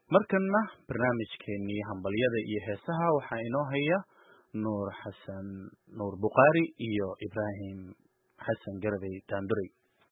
markana barnaamijkeenii hambalyada iyo heesaha waxaa inoo haya nuur xasan nuur buqaari iyo ibraahim xasan garabey taanduray.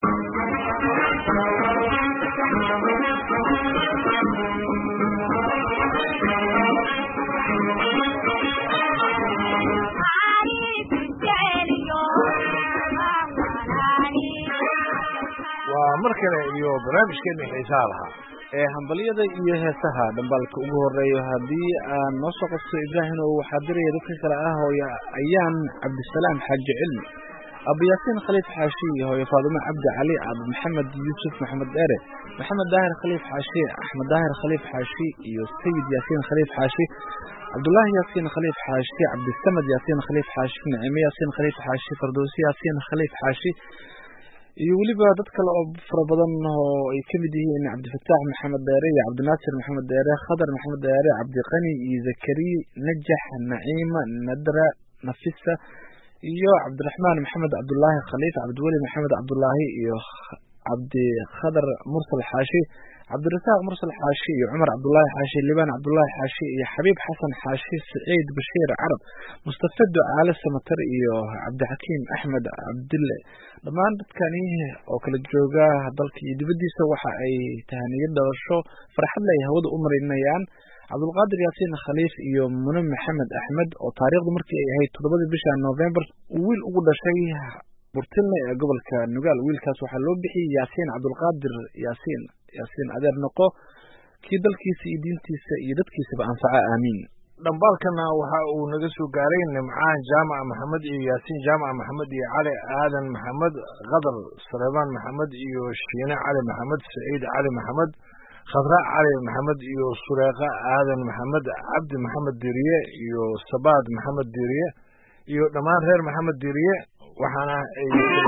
waa markale iyo barnaamijkeena xiisaha lahaa ee hambalyada iyo heesaha dhambalka ugu horeeyo haddii aan noo soo qabto ibraahim oo waxaa diraya dadka kale ah hooyo ayaan cabdisalaam xaaji cilmi abu yaasiin khaliif xaashi hooyo faadumo cabdi cali abu maxamed yuusuf maxamed dheere maxamed daahir khaliif xaashi axmed daahir khaliif xaashi iyo sayid yaasiin khaliif xaashi cabdullaahi yaasiin khaliif xaashi cabdisamad yaasiin khaliif xaashi nicime yaasiin khaliif xaashi fardowsi yaasiin khaliif xaashi iyo weliba dad kale oo fara badan oo ay ka mid yihiin cabdifataax maxamed dheere iyo cabdinaasir maxamed dheere khadar maxamed dheere cabdiqani iyo zakariya najax naciima nadra nafisa iyo cabdiraxmaan maxamed cabdullaahi khaliif cabdiweli maxamed cabdullaahi iyo cabdi khadar mursal xaashi cabdirasaaq mursal xaashi iyo cumar cabdullaahi xaashi libaan cabdullaahi xaashi iyo xabiib xasan xaashi saciid bashiir carab mustafa ducaale samatar iyo cabdixakiim axmed cabdille dhammaan dadkani oo kala jooga dalka iyo dibaddiisa waxa ay tahaniyad dhalasho farxad leh hawada u marinayaan cabdulqaadir yaasiin khaliif iyo mune maxamed axmed oo taariikhdu markii ay ahayd 7 bisha November wiil ugu dhashay burtilne ee gobolka Nugaal wiilkaas waxaa loo bixiyay yaasiin cabdulqaadir yaasiin adeer noqo kii dalkiisa iyo diintiisa iyo dadkiisaba anfaca aamiin. dhambalkana waxa uu naga soo gaaray nimcaan jaamac maxamed iyo yaasiin jaamac maxamed iyo cali aadan maxamed qadar Suleymaan maxamed iyo shiine cali maxamed saciid cali maxamed khadra cali maxamed iyo sureeqa aadan maxamed cabdi maxamed diriye iyo sabaad maxamed diriye iyo dhammaan reer maxamed diriye waxaana ay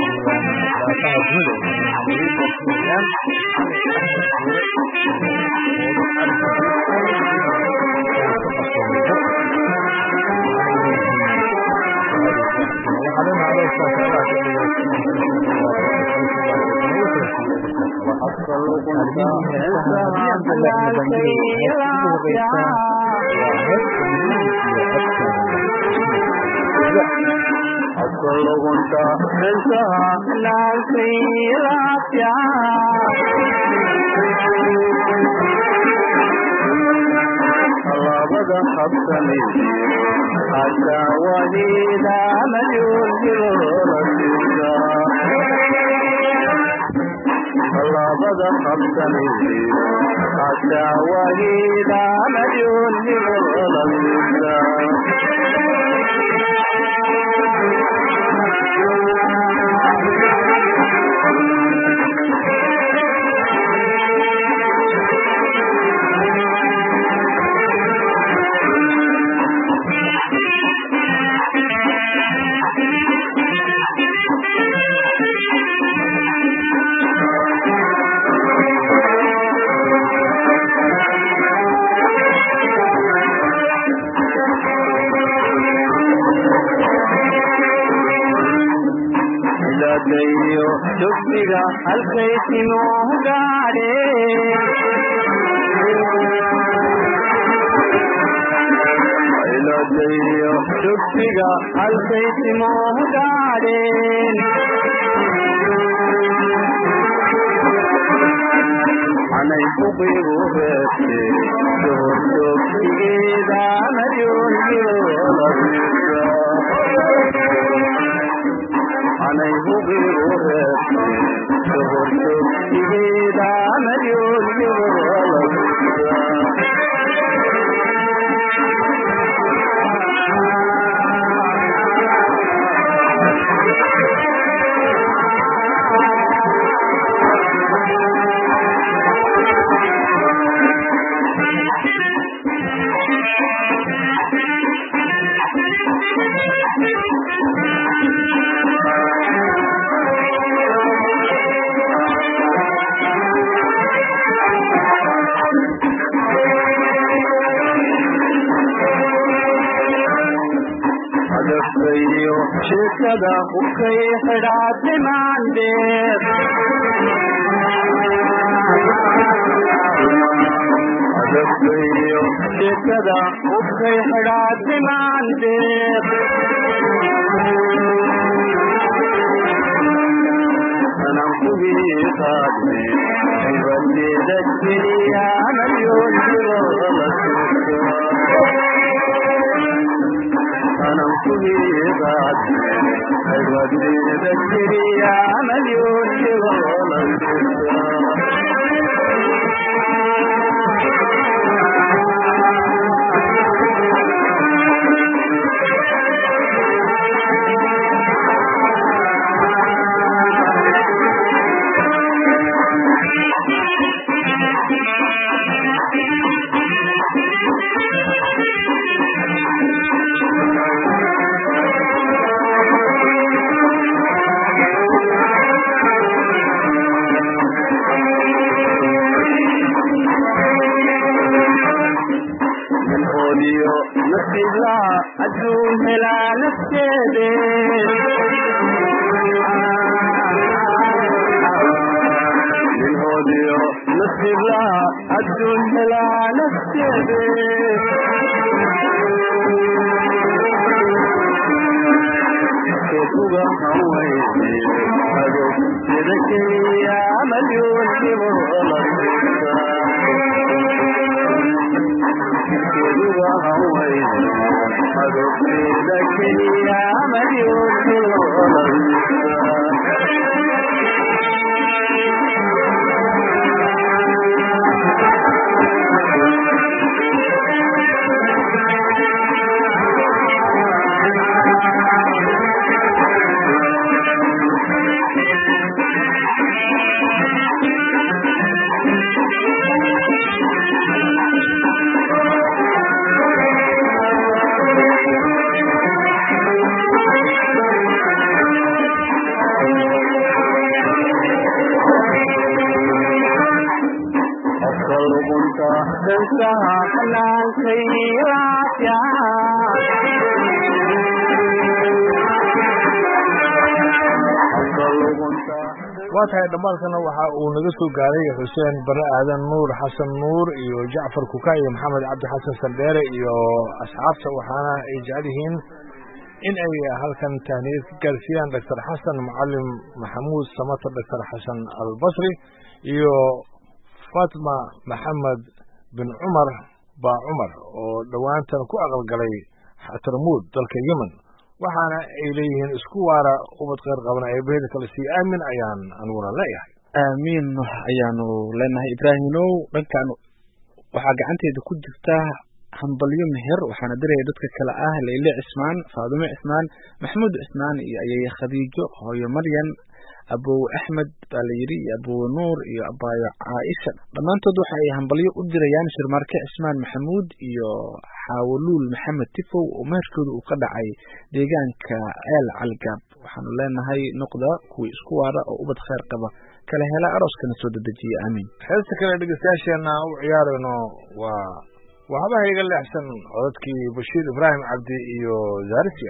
Asalogunda heesaha naasiylaafya labada qabsani hataa wahida mayulilorasisa labada qabsani hataa wahida mayulilorasisa dayo dugsiga halkaysinoo gaadhe dayo dugsiga halkaysinoo gaadheen anay buqigu reebte door dugsigeeda maryooyoolabisa anay buqigu reebte door dugsigeeda maryooyoolabisa shirkada ukay xidhaadni maandeer dadkayo sheekada ubkay xidhaadni maandeed anaan kugii qaadne haybadeeda keliyaanayoodiro la suuga anaan kugii qaadne haybadeeda keliyaanayoodiro la suuga adduun helaa nafteede ninhoodiyo nasiiblaha adduun helaa nafteede keesuga hawayne adogteeda keliya malyoonimo la suuga keesuga hawayne adogteeda keliya malyoonimo la suuga waa tahay dhammaadkana waxa uu naga soo gaaray xuseen bare aadan nuur xasan nuur iyo jacfar kuka iyo maxamed cabdi xasan saldheere iyo asxaabta waxaana ay jecel yihiin in ay halkan tahniyad ka gaarsiiyaan doctor xasan macalin maxamuud samatar doctor xasan albasri iyo fatma maxamed bin cumar baa cumar oo dhowaantan ku aqalgalay xatarmuud dalka yemen waxaana ay leeyihiin isku waara ubad khayr qabana ee beeda kale sii aamin ayaan aniguna leeyahay aamiin ayaanu leenahay ibraahimow dhankan waxaa gacanteeda ku jirta hambalyo meher waxaana diraya dadka kale ah leyle cismaan faadume cismaan maxamuud cismaan iyo ayay khadiijo hooyo maryan abow axmed baa la yidhi iyo abow nuur iyo abaayo caaisha dhammaantood waxa ay hambalyo u dirayaan shirmaarke cismaan maxamuud iyo xaawuluul maxamed tifow oo meherkooda uu ka dhacay deegaanka ceel calgaab waxaanu leenahay noqda kuwii isku waara oo ubad khayr qaba kala hela arooskana soo dedejiya aamiin heesta kale dhegeystayaasheena u ciyaarayno waa waxba iga leexsan codadkii bashiir ibraahim cabdi iyo zaarisiya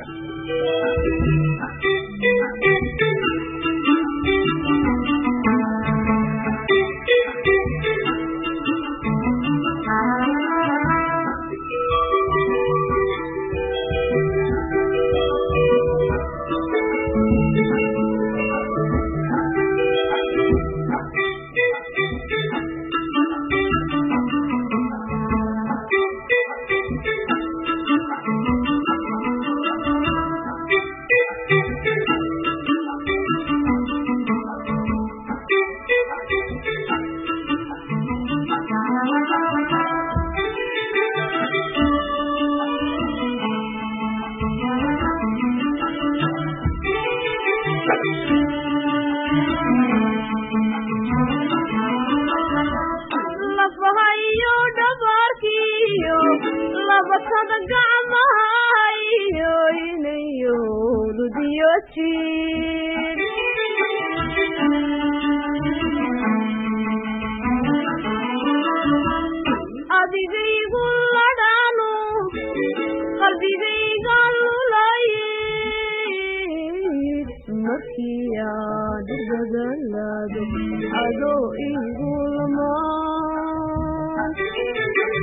Ado igulma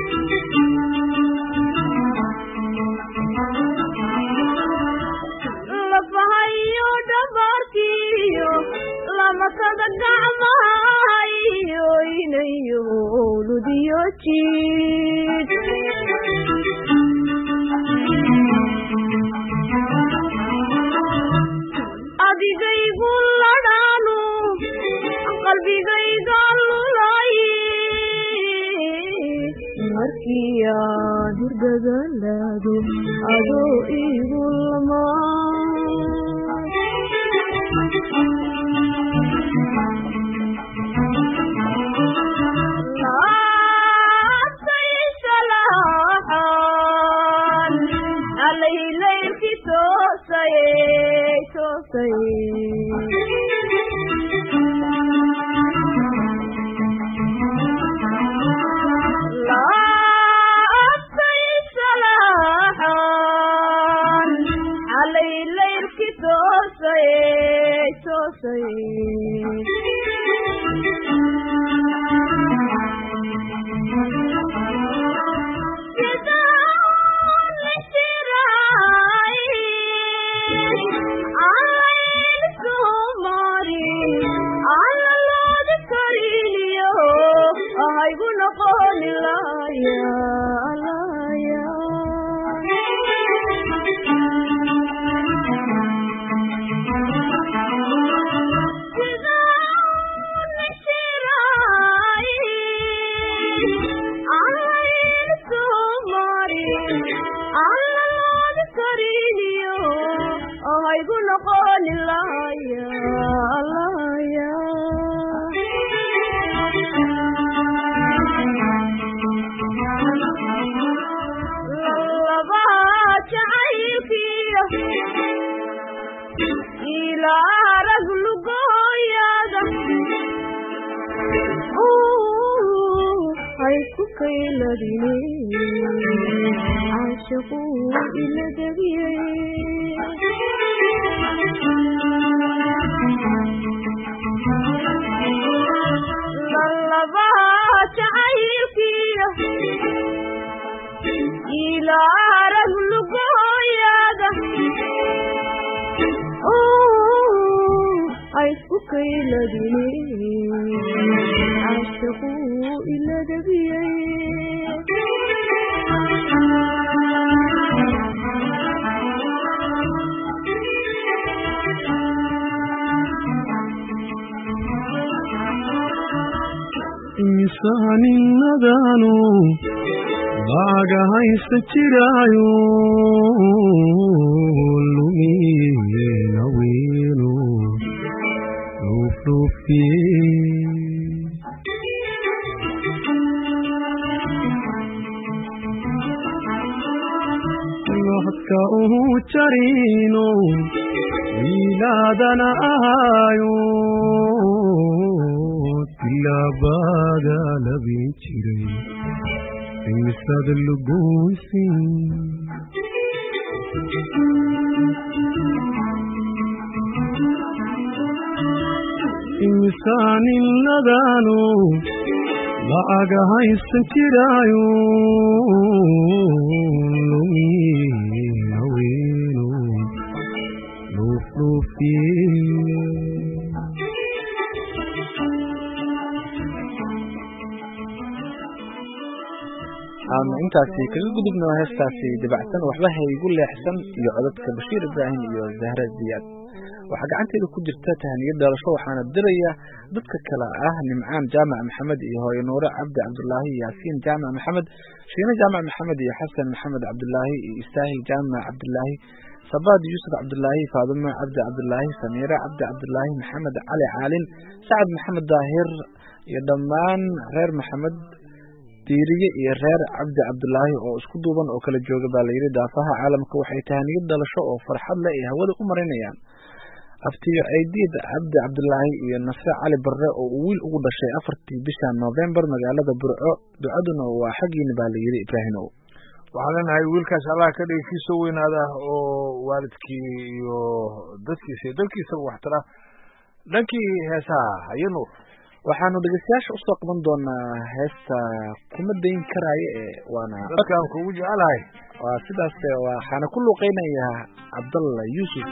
adigaygu ladhaanu qalbigayga lulay markii aad hurdagalaado adoo igu laylki toosay laabtay salaaxan laylki toosay insaaninadaanu laaga haysta jiraayo lumiyeena weyno luufluufiye hadka uhu jarino wiilaadana ahaayo tilaabada labin jiray imisad lugoysin insaanin ladaano laaga haysan jiraayo lumiyeena weyno luufluufiye aan intaasi kaga gudubno heestaasi dabacsan waxba haygu leexsan iyo codadka Bashiir Ibraahim iyo Zahra Ziyaad waxa gacanteeda ku jirta tahaniyad dhalasho waxaana diraya dadka kala ah Nimcaan Jaamac Maxamed iyo hooyo Nuura Cabdi Cabdullaahi Yaasiin Jaamac Maxamed Shiina Jaamac Maxamed iyo Xasan Maxamed Cabdullaahi iyo Istaahil Jaamac Cabdullaahi Sabaad Yusuf Cabdullaahi Faaduma Cabdi Cabdullaahi Samiira Cabdi Cabdullaahi Maxamed Cali Caalin Saad Maxamed Daahir iyo dhammaan reer Maxamed diiriye iyo reer Cabdi Cabdullaahi oo isku duuban oo kala jooga baa la yiri daafaha caalamka waxay tahaniyad dhalasho oo farxad leh ee hawada u marinayaan aftiyo Aydid Cabdi Cabdullaahi iyo Nasra Cali Barre oo wiil ugu dhashay 4tii bisha November magaalada Burco ducaduna waa xaqiina baa la yiri Ibraahimow waxaan leenahay wiilkaas Allah ka dhigayso weynaada oo waalidkii iyo dadkiisa dalkiisa wax tara dhankii heesaha ayanu waxaanu dhageystayaasha u soo qaban doonaa heesta kuma dayn karaaye waana dadkaan kugu jecelahay waa sidaas waxaana ku luuqeynayaa Cabdalla Yuusuf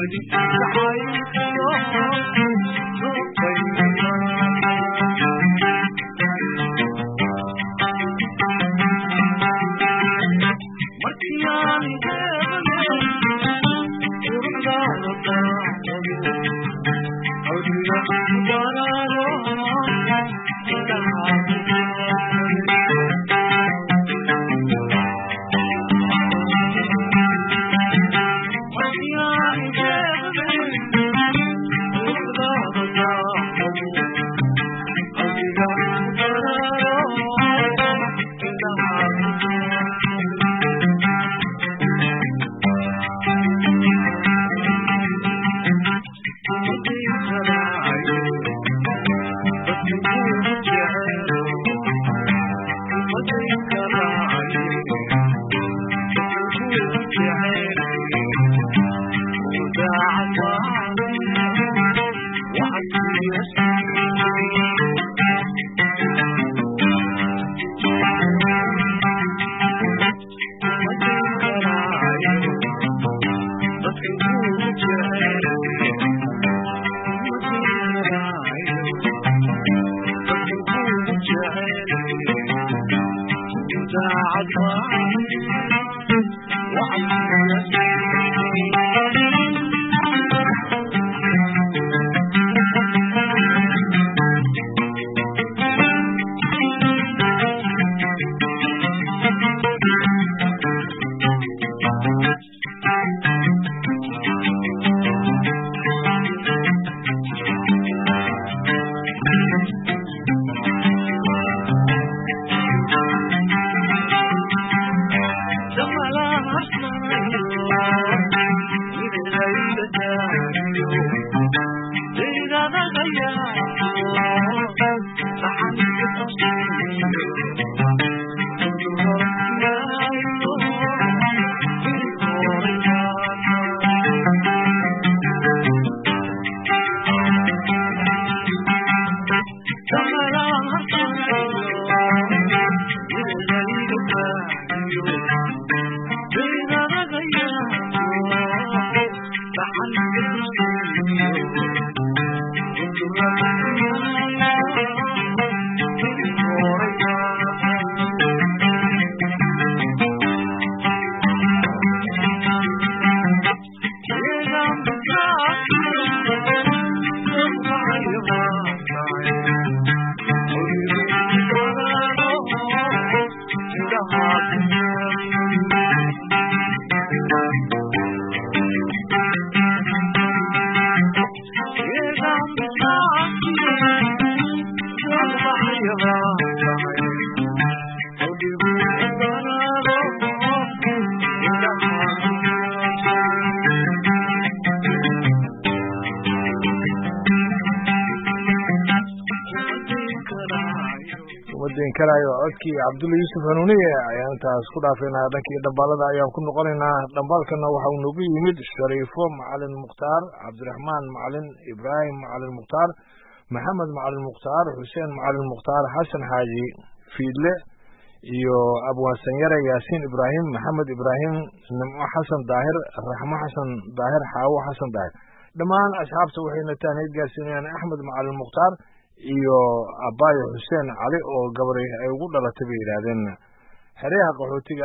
karayo codkii Cabdulla Yuusuf Hanuuniye ayaan taas ku dhaafeynaa dhankii dambaalada ayaan ku noqonaynaa dambaalkana waxa uu nagu yimid Shariifo Macalin Mukhtaar Cabdiraxmaan Macalin Ibraahim Macalin Mukhtaar Maxamed Macalin Mukhtaar Xuseen Macalin Mukhtaar Xasan Xaaji Fiidle iyo Abwaasan Yare Yaasiin Ibraahim Maxamed Ibraahim Nimco Xasan Daahir Raxmo Xasan Daahir Xaawo Xasan Daahir dhammaan asxaabta waxayna taanid gaarsiinayaan Axmed Macalin Mukhtaar iyo Abaayo Xuseen Cali oo gabadhay ay ugu dhalatay bay yiraahdeen xeryaha qaxootiga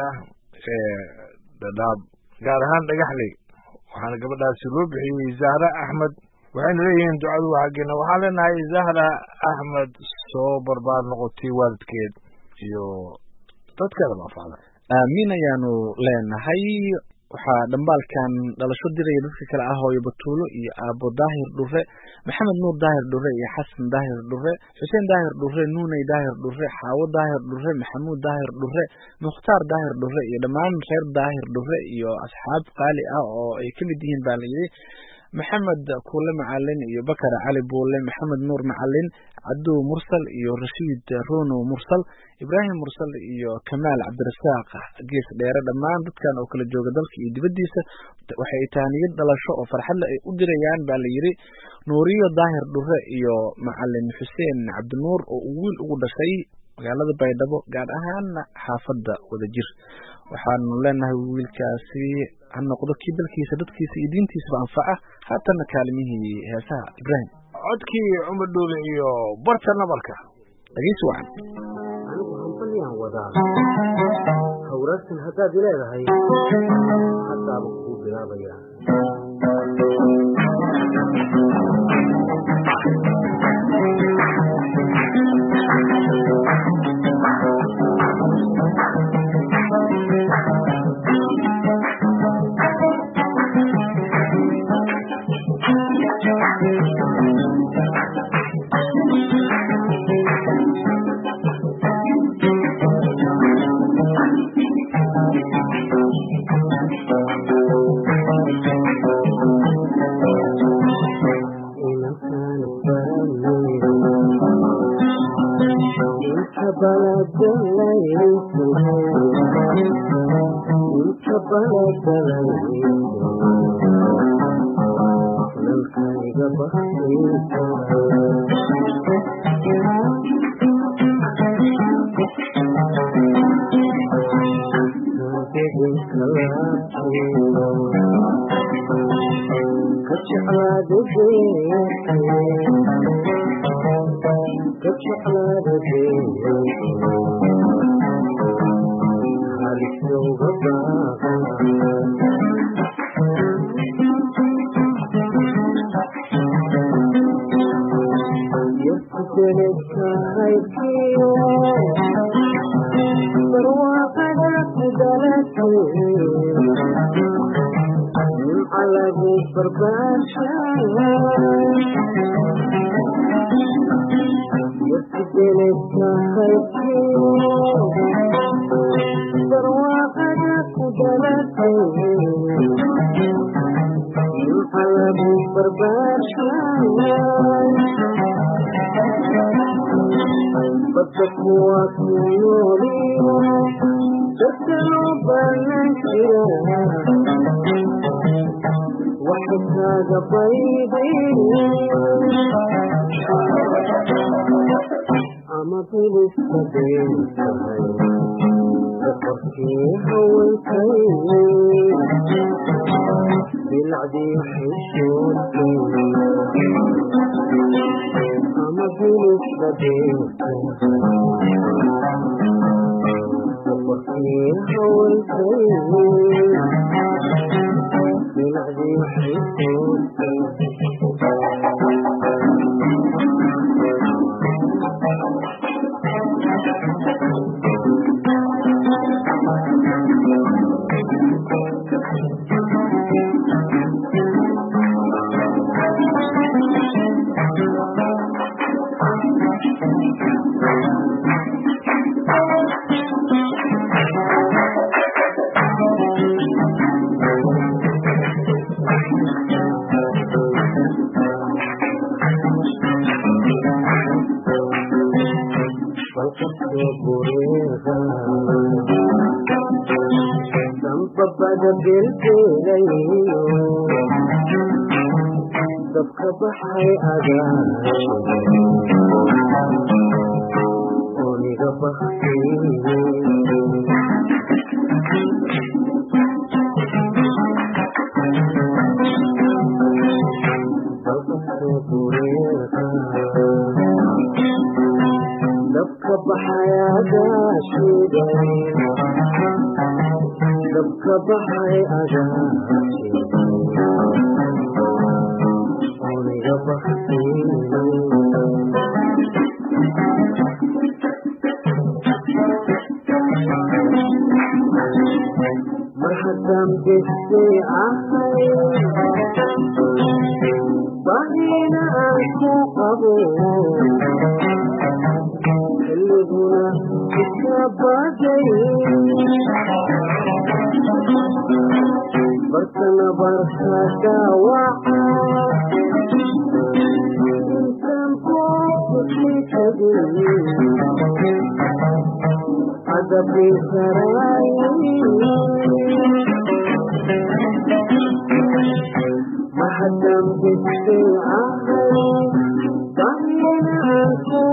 ee Dadaab gaar ahaan Dhagaxley waxaana gabadhaasi loo bixiyay Zahra Axmed waxayna leeyihiin ducadu xaqina waxaan leenahay Zahra Axmed soo barbaar noqotay waalidkeed iyo dadkeeda anfacda aamin ayaanu leenahay waxaa dambaalkan dhalasho diraya dadka kale ah hooyo Batuulo iyo Aabo Daahir Dhure Maxamed Nuur Daahir Dhure iyo Xasan Daahir Dhure Xuseen Daahir Dhure Nuunay Daahir Dhure Xaawo Daahir Dhure Maxamuud Daahir Dhure Mukhtaar Daahir Dhure iyo dhammaan reer Daahir Dhure iyo asxaab qaali ah oo ay ka mid yihiin baa la yiri محمد كل معلن iyo Bakar Ali Buule Maxamed Nuur Macalin Cabdu Mursal iyo Rashiid Roono Mursal Ibrahim Mursal iyo Kamaal Cabdirasaaq gees dheer dhammaan dadkan oo kala jooga dalka iyo dibadiisa waxay taaniyad dhalasho oo farxad leh ay u dirayaan baa la yiri Nuuriyo Daahir Dhure iyo Macalin Xuseen Cabdinuur oo wiil ugu dhashay magaalada Baydhabo gaar ahaan xaafadda Wadajir waxaanu leenahay wiilkaasi ha noqdo kii dalkiisa dadkiisa iyo diintiisaba anfaca haatanna kaalimihii heesaha Ibrahim codkii Cumar Dhuule iyo barta nabarka dhageysi wacan anigu hanbaliyaan wadaa hawraartan haddaad leedahay haddaaba kuu bilaabayaa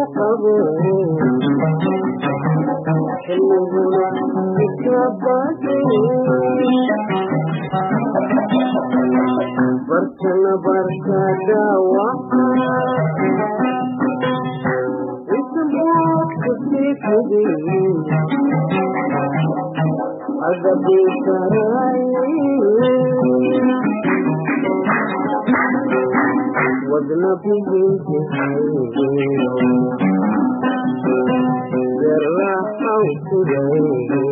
Thank you. bartana barkada waxa isbuuka sikadin adabi saray wadna bidinti hayro zerraxaw kuday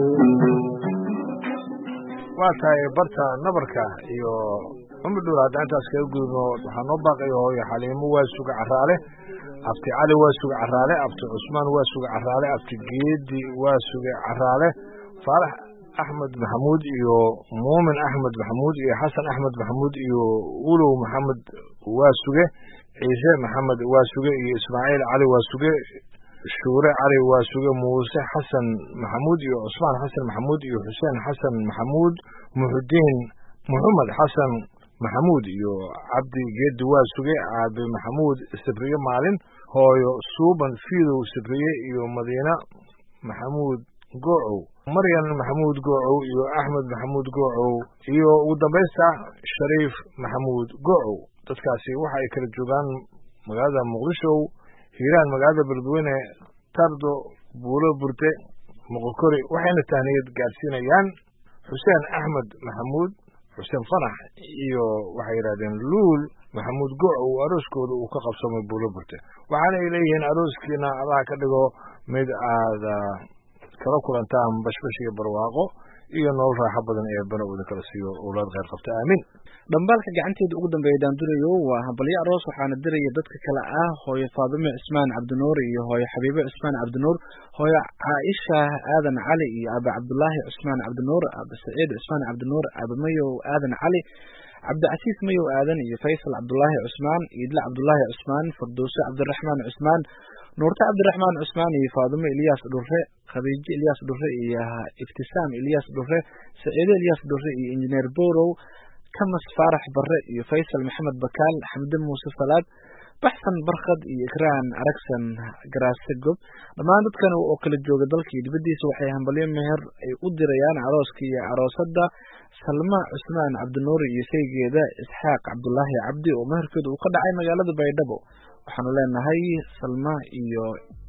waa tahay barta nabarka iyo ummaddu haddaan intaas kaga gudubno waxaa noo baaqaya hooyo xaliimo waa suga caraale abti cali waa suga caraale abti cusmaan waa suga caraale abti geedi waa suga caraale faarax axmed maxamuud iyo muumin axmed maxamuud iyo xasan axmed maxamuud iyo ulow maxamed waa suge ciise maxamed waa suge iyo ismaaciil cali waa suge shuure cali waa suge muuse xasan maxamuud iyo cusmaan xasan maxamuud iyo xuseen xasan maxamuud muxudiin muxamed xasan maxamuud iyo cabdi geedi waa suge aabe maxamuud sabriye maalin hooyo suuban fiidow sabriye iyo madiina maxamuud goocow maryan maxamuud goocow iyo axmed maxamuud goocow iyo ugu dambaysta shariif maxamuud goocow dadkaasi waxa ay kala joogaan magaalada muqdisho hiiraan magaalada beledweyne tardo buulo burte moqokori waxayna tahniyad gaadsiinayaan xuseen axmed maxamuud xuseen fanax iyo waxay yidhahdeen luul maxamuud goocow arooskooda uu ka qabsamay buulo burte waxaana ay leeyihiin arooskiina allaha ka dhigo mid aada kala kulantaan bashbash iyo barwaaqo iyo nolol raaxo badan ee banowda kala siiyo owlaad kheyr qabta aamin dhambaalka gacanteeda ugu dambeeya daandurayo waa hambalyo aroos waxaana diraya dadka kale ah hooyo faadime cismaan cabdinuur iyo hooyo xabiibe cismaan cabdinuur hooyo caaisha aadan cali iyo aba cabdulaahi cismaan cabdinuur aba saciid cismaan cabdinuur aba mayow aadan cali cabdicasiis mayow aadan iyo faysal cabdulaahi cusmaan iidle cabdulaahi cusmaan firdowse cabdiraxmaan cusmaan nuurta cabdiraxmaan cusmaan iyo faadime ilyaas dhurre khadiijo ilyaas dhurre iyo iftisaam ilyaas dhurre saciide ilyaas dhurre iyo injineer borow kamas faarax barre iyo faysal maxamed bakaal xamde muuse salaad baxsan barkhad iyo ikraan aragsan garaase gob dhammaan dadkan oo kala jooga dalka iyo dibaddiisa waxay hambalyo meher ay u dirayaan arooska iyo aroosadda salma cusmaan cabdinuur iyo saygeeda isxaaq cabdulaahi cabdi oo meherkeedu uu ka dhacay magaalada baydhabo waxaanu leenahay salma iyo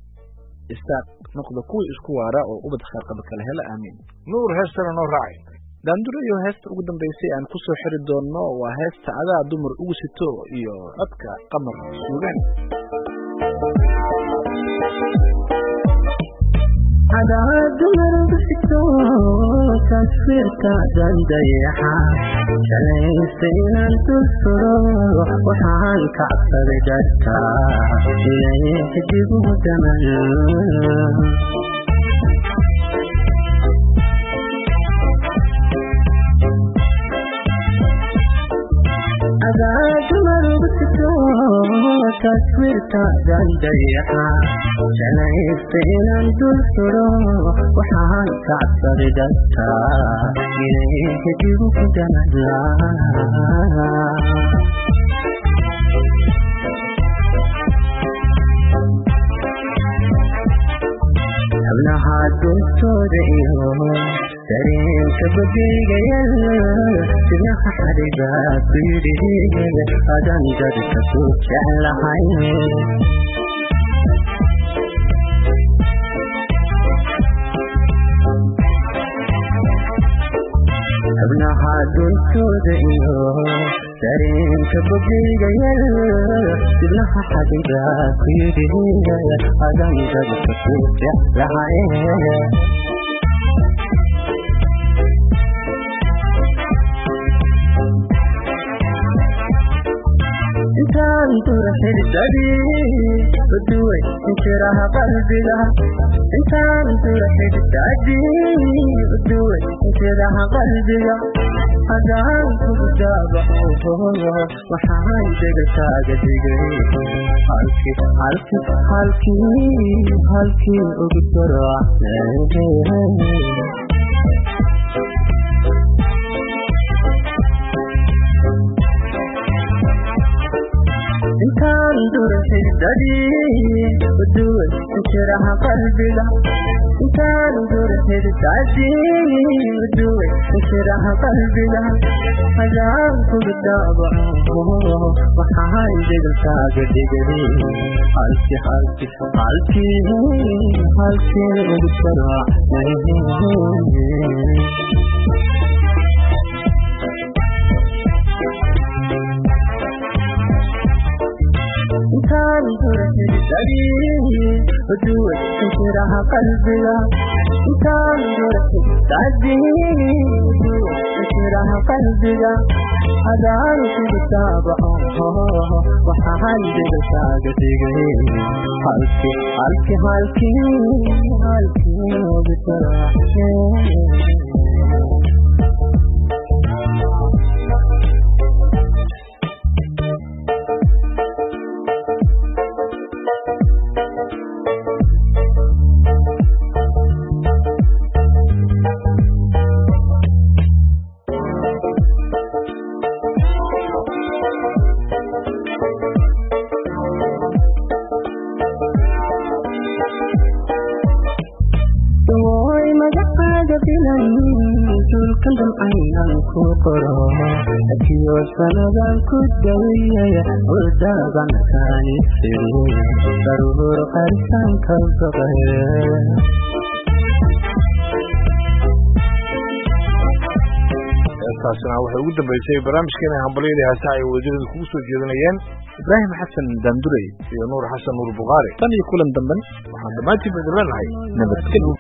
isaaq noqda kuwii isku waara oo ubad khayr qaba kala hela aamiin nuur heestana noo raacay daandurayo heesta ugu dambaysay aan ku soo xiri doonno waa heesta adaa dumar ugu sito iyo codka qamar suugaan adaa dumar ugu sito taswiirka dandayaxa shalaysta inaan dul furo waxaan kacsaday dadka inay xidigu daman adaa dumar ugu sito taswiirka dandayaxa shalaysta inaan dul furo waxaan kacsaday dadka inay xidigu daman hablaha duntooda iyo dareenka badigayal sinaha xariga kuyidhi adan dadka ku jeclahay hablaha duntooda iyo dareenka badigayal sinaha xariga kuyidhi adan dadka ku jeclahay intaan dura xididadii uduway injiraha qalbiga intaan dura xididadii uduway injiraha qalbiga hadaan kugu daabaxo waxaan degashaaga digay halkii ugu daracnay intaan dura xididadii uduway injiraha qalbiga intaan dura xididadii uduway injiraha qalbiga hadaan kugu daabaco waxaan degalkaaga dhigay halkii ugu saracnay intaan durxidadii uduwad injiraha qalbiga intaan durxidadii uduwad injiraha qalbiga hadaan kugu daabaco waxaan degalkaaga dhigay halkii ugu saracnay dulkan aynan ku qoro akiyo sanadan ku dawiyaya urdagan kaani siriya daruur qarsan ka baqaya taasina waxay ugu dambeysay barnaamijkeena hambaliyada heesaha ay wasiirada kugu soo jeedinayeen ibraahim xasan daandurey iyo nuur xasan nuur buqaari tan iyo kulan damben waxaan dhammaantiin idin leenahay nabadgelyo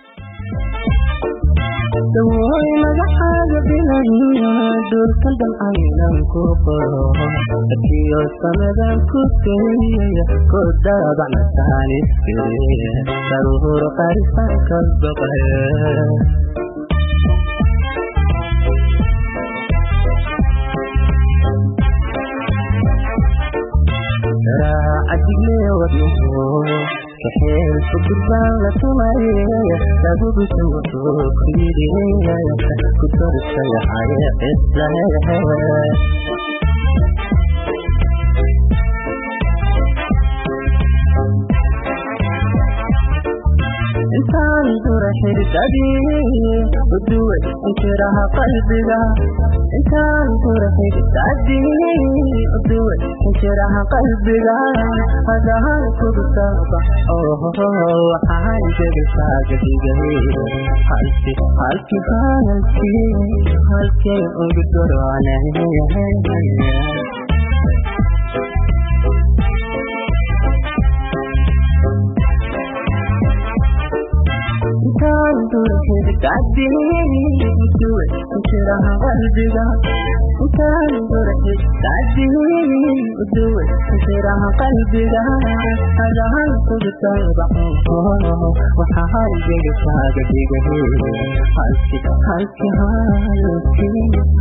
dawooy magacaaga bilaya dhulkan dhan aynan ku qoro akiyo sanadan ku dawiyaya ku daabacna taani siriya daruur qarsan ka baqaya عجلي وبيوه كحيل فقربان لتمايا لابد سوتوك يدينيا كتر السيحة إسلاها إنسان درح الدبي ودوي انشرها قلبك إنسان درح الدبي ودوي انشرها قلبك هذا هالكب السابح وحاجة بساقة جهيد هالكي أقدر عليها كان درحي تعدي ودوي انشرها قلبك كان درحي تعدي ودوي انشرها قلبك هذا هالكب السابح وحاجة بساقة جهيد هالكي